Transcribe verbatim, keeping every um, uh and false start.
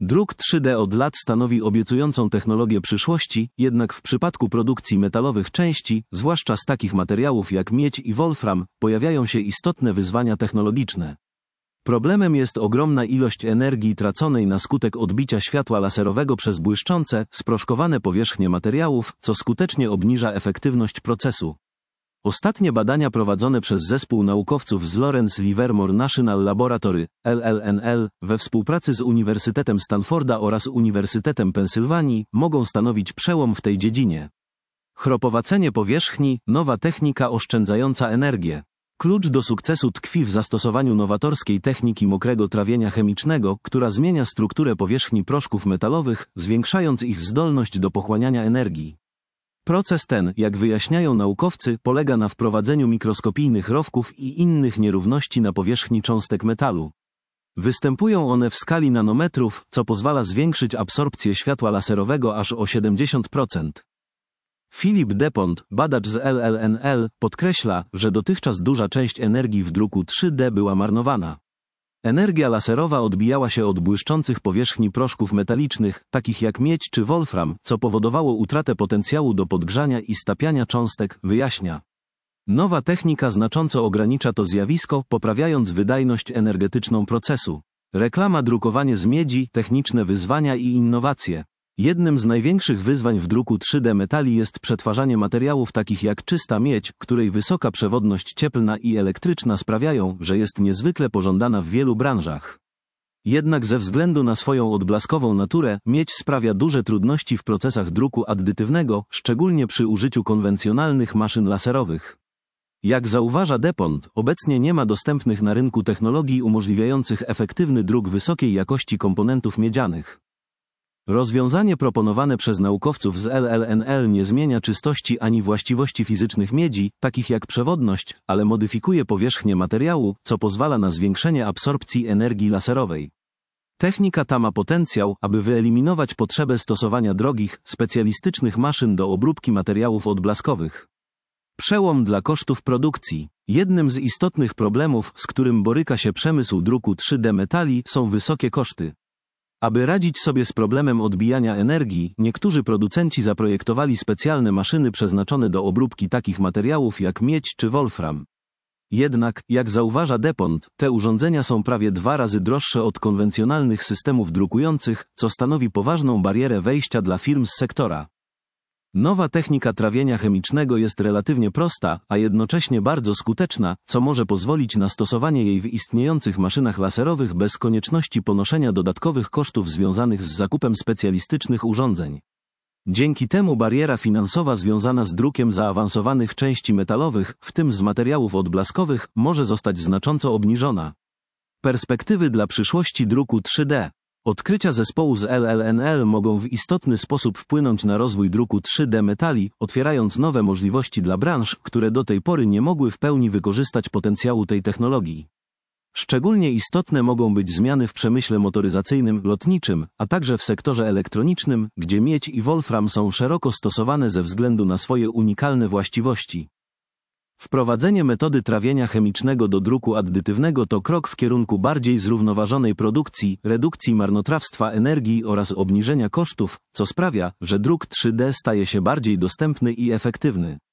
Druk trzy D od lat stanowi obiecującą technologię przyszłości, jednak w przypadku produkcji metalowych części, zwłaszcza z takich materiałów jak miedź i wolfram, pojawiają się istotne wyzwania technologiczne. Problemem jest ogromna ilość energii traconej na skutek odbicia światła laserowego przez błyszczące, sproszkowane powierzchnie materiałów, co skutecznie obniża efektywność procesu. Ostatnie badania prowadzone przez zespół naukowców z Lawrence Livermore National Laboratory, L L N L, we współpracy z Uniwersytetem Stanforda oraz Uniwersytetem Pensylwanii, mogą stanowić przełom w tej dziedzinie. Chropowacenie powierzchni, nowa technika oszczędzająca energię. Klucz do sukcesu tkwi w zastosowaniu nowatorskiej techniki mokrego trawienia chemicznego, która zmienia strukturę powierzchni proszków metalowych, zwiększając ich zdolność do pochłaniania energii. Proces ten, jak wyjaśniają naukowcy, polega na wprowadzeniu mikroskopijnych rowków i innych nierówności na powierzchni cząstek metalu. Występują one w skali nanometrów, co pozwala zwiększyć absorpcję światła laserowego aż o siedemdziesiąt procent. Philip Depont, badacz z L L N L, podkreśla, że dotychczas duża część energii w druku trzy D była marnowana. Energia laserowa odbijała się od błyszczących powierzchni proszków metalicznych, takich jak miedź czy wolfram, co powodowało utratę potencjału do podgrzania i stapiania cząstek, wyjaśnia. Nowa technika znacząco ogranicza to zjawisko, poprawiając wydajność energetyczną procesu. Reklama drukowanie z miedzi, techniczne wyzwania i innowacje. Jednym z największych wyzwań w druku trzy D metali jest przetwarzanie materiałów takich jak czysta miedź, której wysoka przewodność cieplna i elektryczna sprawiają, że jest niezwykle pożądana w wielu branżach. Jednak ze względu na swoją odblaskową naturę, miedź sprawia duże trudności w procesach druku addytywnego, szczególnie przy użyciu konwencjonalnych maszyn laserowych. Jak zauważa Depont, obecnie nie ma dostępnych na rynku technologii umożliwiających efektywny druk wysokiej jakości komponentów miedzianych. Rozwiązanie proponowane przez naukowców z L L N L nie zmienia czystości ani właściwości fizycznych miedzi, takich jak przewodność, ale modyfikuje powierzchnię materiału, co pozwala na zwiększenie absorpcji energii laserowej. Technika ta ma potencjał, aby wyeliminować potrzebę stosowania drogich, specjalistycznych maszyn do obróbki materiałów odblaskowych. Przełom dla kosztów produkcji. Jednym z istotnych problemów, z którym boryka się przemysł druku trzy D metali, są wysokie koszty. Aby radzić sobie z problemem odbijania energii, niektórzy producenci zaprojektowali specjalne maszyny przeznaczone do obróbki takich materiałów jak miedź czy wolfram. Jednak, jak zauważa Depont, te urządzenia są prawie dwa razy droższe od konwencjonalnych systemów drukujących, co stanowi poważną barierę wejścia dla firm z sektora. Nowa technika trawienia chemicznego jest relatywnie prosta, a jednocześnie bardzo skuteczna, co może pozwolić na stosowanie jej w istniejących maszynach laserowych bez konieczności ponoszenia dodatkowych kosztów związanych z zakupem specjalistycznych urządzeń. Dzięki temu bariera finansowa związana z drukiem zaawansowanych części metalowych, w tym z materiałów odblaskowych, może zostać znacząco obniżona. Perspektywy dla przyszłości druku trzy D. Odkrycia zespołu z L L N L mogą w istotny sposób wpłynąć na rozwój druku trzy D metali, otwierając nowe możliwości dla branż, które do tej pory nie mogły w pełni wykorzystać potencjału tej technologii. Szczególnie istotne mogą być zmiany w przemyśle motoryzacyjnym, lotniczym, a także w sektorze elektronicznym, gdzie miedź i wolfram są szeroko stosowane ze względu na swoje unikalne właściwości. Wprowadzenie metody trawienia chemicznego do druku addytywnego to krok w kierunku bardziej zrównoważonej produkcji, redukcji marnotrawstwa energii oraz obniżenia kosztów, co sprawia, że druk trzy D staje się bardziej dostępny i efektywny.